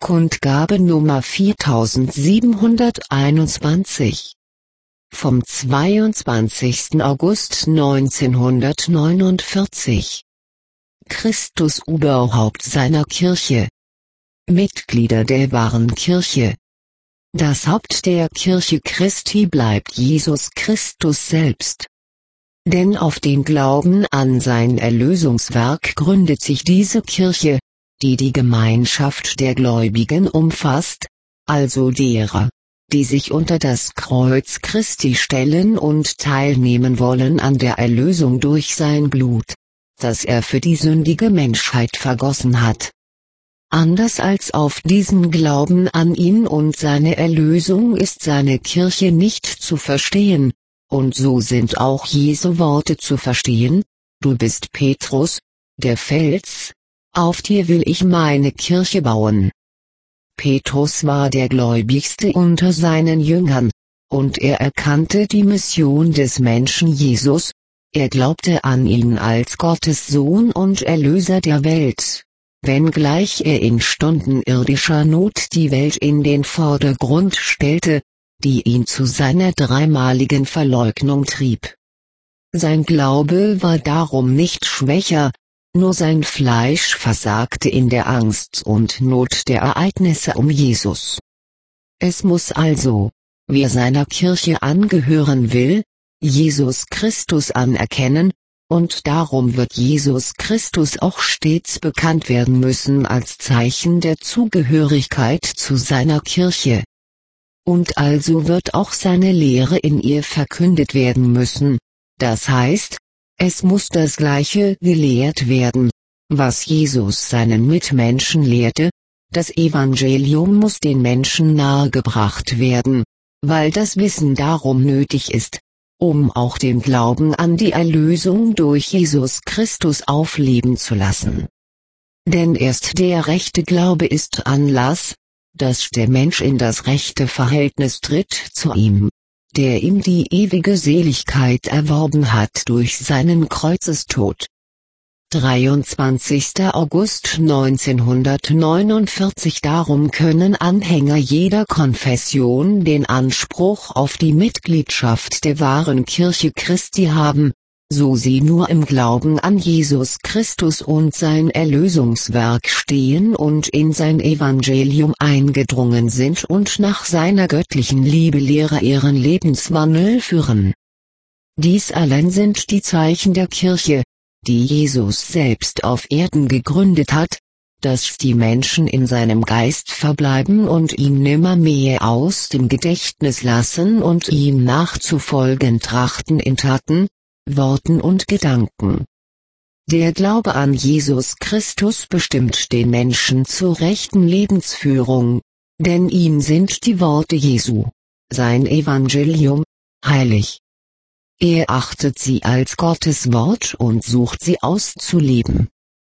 Kundgabe Nummer 4721 vom 22. August 1949. Christus Oberhaupt seiner Kirche. Mitglieder der wahren Kirche. Das Haupt der Kirche Christi bleibt Jesus Christus selbst. Denn auf den Glauben an sein Erlösungswerk gründet sich diese Kirche, die die Gemeinschaft der Gläubigen umfasst, also derer, die sich unter das Kreuz Christi stellen und teilnehmen wollen an der Erlösung durch sein Blut, das er für die sündige Menschheit vergossen hat. Anders als auf diesen Glauben an ihn und seine Erlösung ist seine Kirche nicht zu verstehen, und so sind auch Jesu Worte zu verstehen: Du bist Petrus, der Fels, auf dir will ich meine Kirche bauen. Petrus war der Gläubigste unter seinen Jüngern, und er erkannte die Mission des Menschen Jesus, er glaubte an ihn als Gottes Sohn und Erlöser der Welt, wenngleich er in Stunden irdischer Not die Welt in den Vordergrund stellte, die ihn zu seiner dreimaligen Verleugnung trieb. Sein Glaube war darum nicht schwächer, nur sein Fleisch versagte in der Angst und Not der Ereignisse um Jesus. Es muss also, wer seiner Kirche angehören will, Jesus Christus anerkennen, und darum wird Jesus Christus auch stets bekannt werden müssen als Zeichen der Zugehörigkeit zu seiner Kirche. Und also wird auch seine Lehre in ihr verkündet werden müssen, das heißt, es muss das Gleiche gelehrt werden, was Jesus seinen Mitmenschen lehrte, das Evangelium muss den Menschen nahegebracht werden, weil das Wissen darum nötig ist, um auch den Glauben an die Erlösung durch Jesus Christus aufleben zu lassen. Denn erst der rechte Glaube ist Anlass, dass der Mensch in das rechte Verhältnis tritt zu ihm, der ihm die ewige Seligkeit erworben hat durch seinen Kreuzestod. 23. August 1949. Darum können Anhänger jeder Konfession den Anspruch auf die Mitgliedschaft der wahren Kirche Christi haben, so sie nur im Glauben an Jesus Christus und sein Erlösungswerk stehen und in sein Evangelium eingedrungen sind und nach seiner göttlichen Liebelehre ihren Lebenswandel führen. Dies allein sind die Zeichen der Kirche, die Jesus selbst auf Erden gegründet hat, dass die Menschen in seinem Geist verbleiben und ihn nimmermehr aus dem Gedächtnis lassen und ihm nachzufolgen trachten in Taten, Worten und Gedanken. Der Glaube an Jesus Christus bestimmt den Menschen zur rechten Lebensführung, denn ihm sind die Worte Jesu, sein Evangelium, heilig. Er achtet sie als Gottes Wort und sucht sie auszuleben.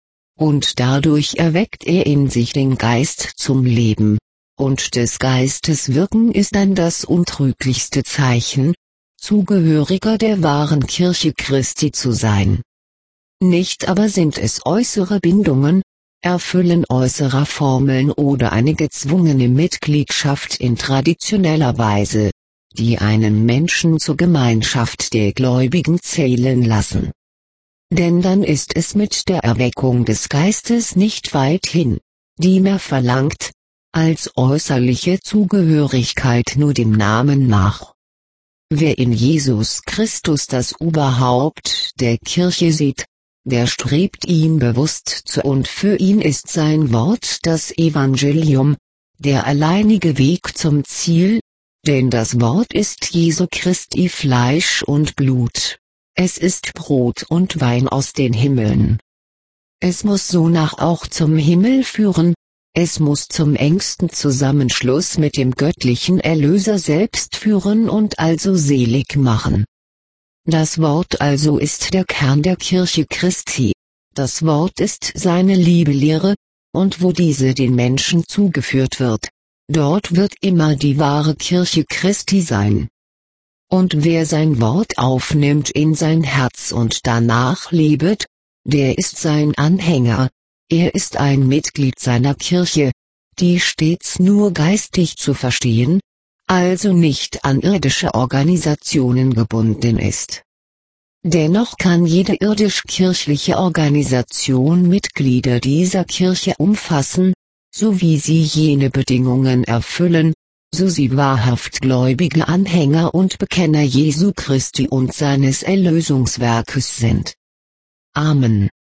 Und dadurch erweckt er in sich den Geist zum Leben, und des Geistes Wirken ist dann das untrüglichste Zeichen, Zugehöriger der wahren Kirche Christi zu sein. Nicht aber sind es äußere Bindungen, Erfüllen äußerer Formeln oder eine gezwungene Mitgliedschaft in traditioneller Weise, die einen Menschen zur Gemeinschaft der Gläubigen zählen lassen. Denn dann ist es mit der Erweckung des Geistes nicht weit hin, die mehr verlangt, als äußerliche Zugehörigkeit nur dem Namen nach. Wer in Jesus Christus das Oberhaupt der Kirche sieht, der strebt ihm bewusst zu, und für ihn ist sein Wort das Evangelium, der alleinige Weg zum Ziel, denn das Wort ist Jesu Christi Fleisch und Blut, es ist Brot und Wein aus den Himmeln. Es muss sonach auch zum Himmel führen, es muss zum engsten Zusammenschluss mit dem göttlichen Erlöser selbst führen und also selig machen. Das Wort also ist der Kern der Kirche Christi, das Wort ist seine Liebelehre, und wo diese den Menschen zugeführt wird, dort wird immer die wahre Kirche Christi sein. Und wer sein Wort aufnimmt in sein Herz und danach lebet, der ist sein Anhänger, er ist ein Mitglied seiner Kirche, die stets nur geistig zu verstehen, also nicht an irdische Organisationen gebunden ist. Dennoch kann jede irdisch-kirchliche Organisation Mitglieder dieser Kirche umfassen, so wie sie jene Bedingungen erfüllen, so sie wahrhaft gläubige Anhänger und Bekenner Jesu Christi und seines Erlösungswerkes sind. Amen.